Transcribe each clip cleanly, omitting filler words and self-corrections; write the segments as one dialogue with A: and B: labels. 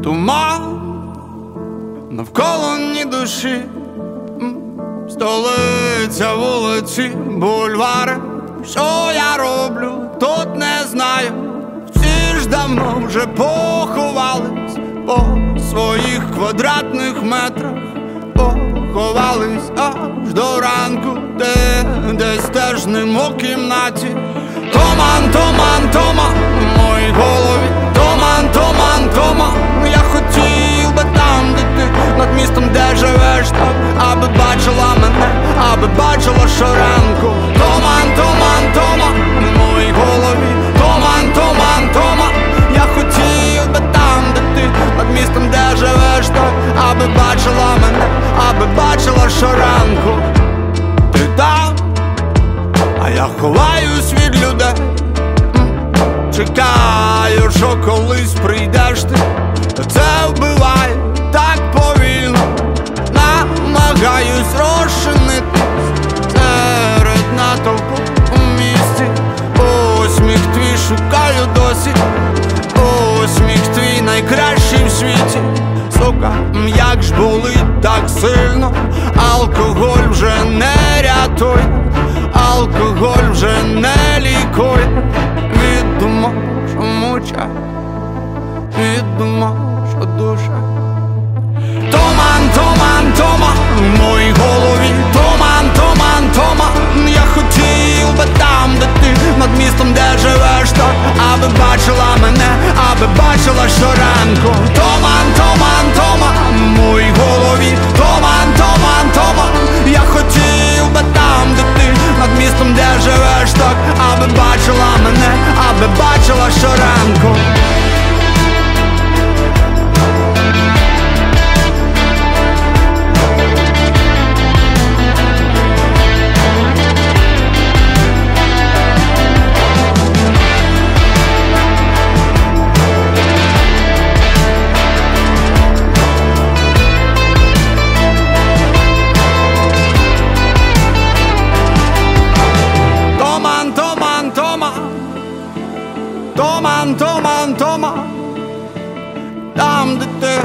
A: Туман навколо ні душі, столиця, вулиці, бульвари. Що я роблю, тут не знаю. Всі ж давно вже поховались по своїх квадратних метрах, поховались аж до ранку, десь теж ним у кімнаті. Туман, туман, туман в моїй голові. Туман, туман, туман. Я хотів би там, де ти, над містом, де живеш так, аби бачила мене, аби бачила щоранку. Туман, туман, туман в моїй голові. Туман, туман, туман. Я хотів би там, де ти, над містом, де живеш так, аби бачила мене, аби бачила щоранку. Ти там, а я ховаюсь від людей. Чекаю, що колись прийдеш ти. Та це вбиває так повільно. Намагаюсь розчинитись серед натовпу у місті. Усміх твій шукаю досі. Усміх твій найкращий в світі. Сука, як ж болить так сильно. Алкоголь вже не рятує, алкоголь вже не лікує. Від думок, що муча, від думок, що душа. Туман, туман, туман в моїй голові. Туман, туман, туман. Я хотів би там, де ти, над містом, де живеш так, аби бачила мене, аби бачила щоранку. Туман, туман, туман в моїй голові. Туман, туман, туман. Я хотів би там, де ти, над містом, де живеш так, аби бачила мене, аби бачила щоранку. Туман, туман, туман, там, де ти,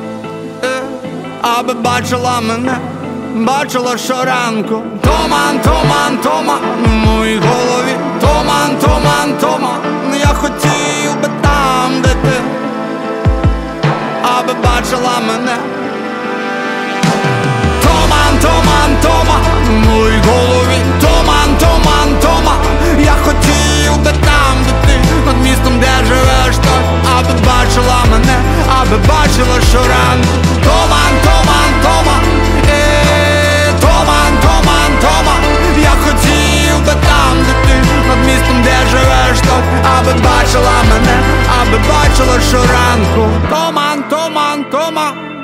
A: аби бачила мене, бачила щоранку. Туман, туман, туман в моїй голові. Туман, туман, туман. Я хотів би там, де ти, аби бачила мене. Туман, туман, туман в моїй голові. Туман, туман, туман. Я хотів би там, де ти, над містом, де живеш так, аби бачила мене, аби бачила щоранку. Туман, туман, туман. Туман, туман, туман. Я хотів би там, де ти, над містом, де живеш так, аби бачила мене, аби бачила щоранку. Туман, туман, туман.